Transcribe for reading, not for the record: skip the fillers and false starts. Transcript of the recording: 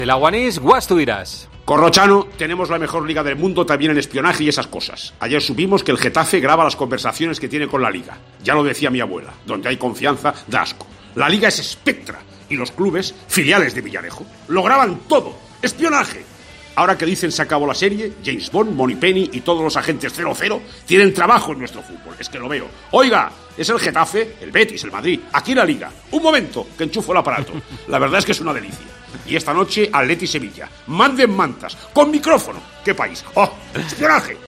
El aguanís, guas tú dirás. Corrochano, tenemos la mejor liga del mundo también en espionaje y esas cosas. Ayer supimos que el Getafe graba las conversaciones que tiene con la liga. Ya lo decía mi abuela, donde hay confianza, da asco. La liga es Spectra y los clubes, filiales de Villarejo, lo graban todo. ¡Espionaje! Ahora que dicen se acabó la serie, James Bond, Moneypenny y todos los agentes 00 tienen trabajo en nuestro fútbol. Es que lo veo. Oiga, es el Getafe, el Betis, el Madrid, aquí la liga. Un momento, que enchufo el aparato. La verdad es que es una delicia. Y esta noche, Atleti Sevilla. Manden mantas, con micrófono. ¿Qué país? ¡Oh! ¡Espionaje!